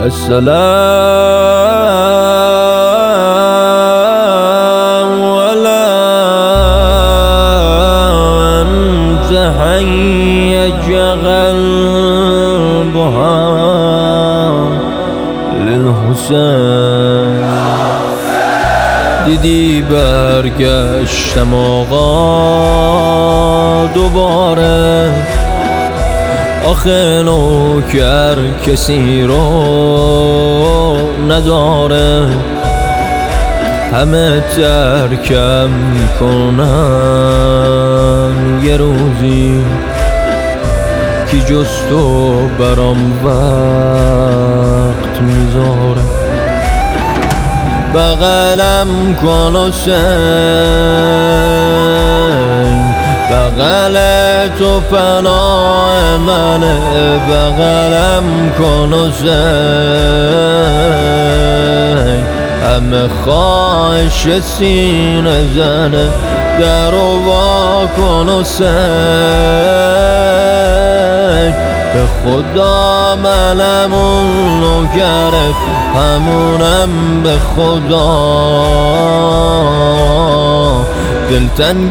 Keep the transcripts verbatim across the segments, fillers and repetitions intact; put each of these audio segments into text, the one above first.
السلام ولا أنت حيج قلبها للحسین. دیدی برگشتم آقا دوباره، آخه نوکر کسی رو نداره، همه ترکم کنن یه روزی کی جز تو برام وقت میذاره. بغلم کن حسین، بغل تو پناه منه، بغلم کن حسین، همه خواهش سینه زنه، درو وا کن حسین. به خدا منم اون نوکرت، همونم به خدا، دلتنگ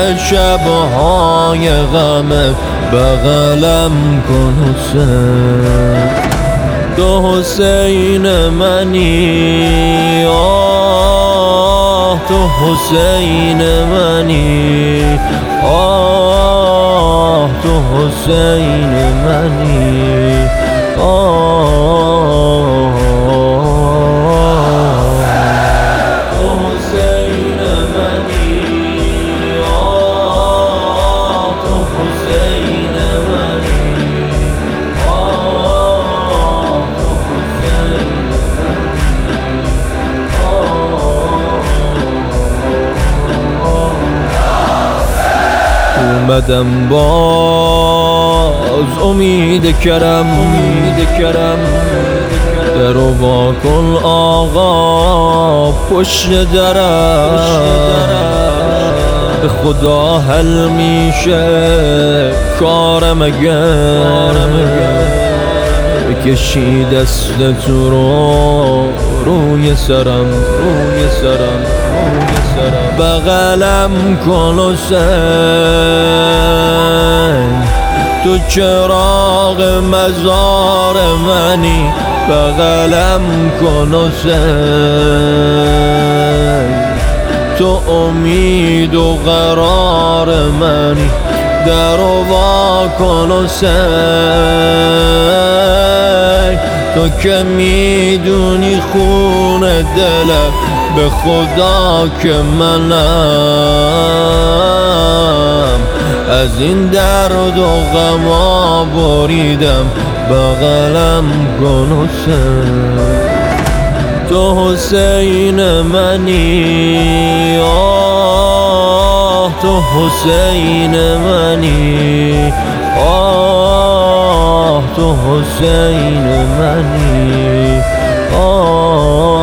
شبهای غمت، بغلم کن حسین. تو حسین منی، آه تو حسین منی، آه تو حسین منی، آه تو حسین منی، آه تو حسین منی، آه تو حسین منی. اومدم باز امید کرم، امید کرم، درو وا کن آقا پشت درم. به خدا حل میشه کارم اگر بکشی دست تو رو روی سرم، روی سرم، روی سرم. بغلم کن حسین، تو چراغ مزار منی، بغلم کن حسین، تو امید و قرار منی، درو وا کن حسین. تو که میدونی خون دلم، به خدا که منم از این درد و غما بریدم، بغلم کن حسین. تو حسین منی، آه تو حسین منی، آه تو حسین منی، آه